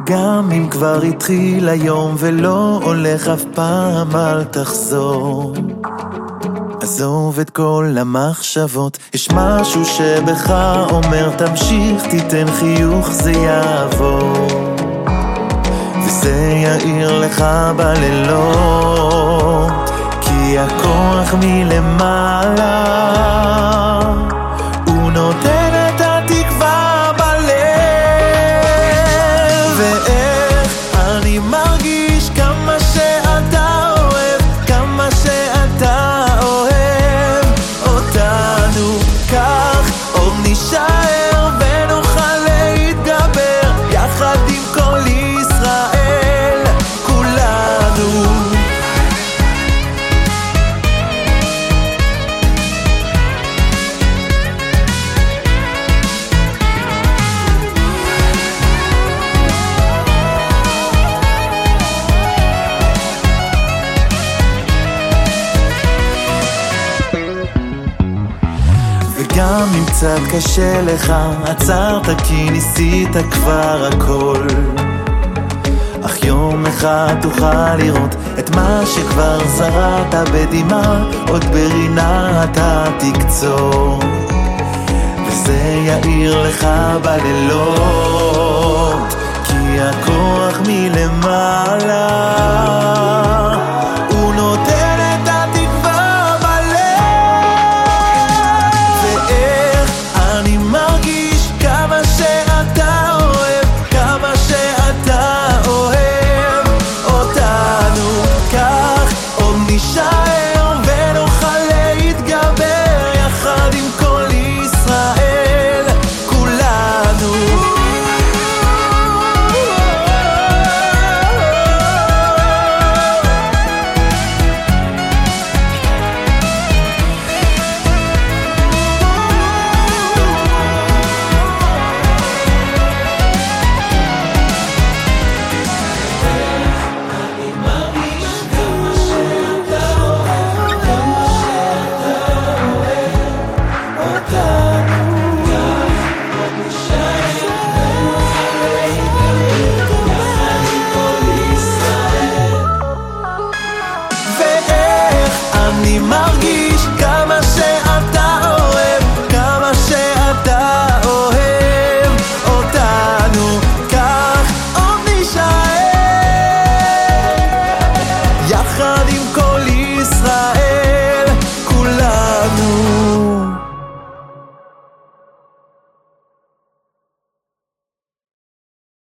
וגם אם כבר התחיל היום ולא הולך אף פעם אל תחזור. עזוב את כל המחשבות, יש משהו שבך אומר תמשיך, תיתן חיוך זה יעבור, וזה יאיר לך בלילות, כי הכוח מלמעלה הוא נותן את התקווה בלב. ואיך אני מרגיש כמה שאתה אוהב, כמה שאתה אוהב אותנו, כך עוד נשאר ונוכל להתגבר יחד עם כל ישראל כולנו. גם אם קצת קשה לך, עצרת כי ניסית כבר הכל, אך יום אחד תוכל לראות את מה שכבר זרעת בדמעה, עוד ברינה אתה תקצור, וזה יאיר לך בלילות, כי הכוח מלמעלה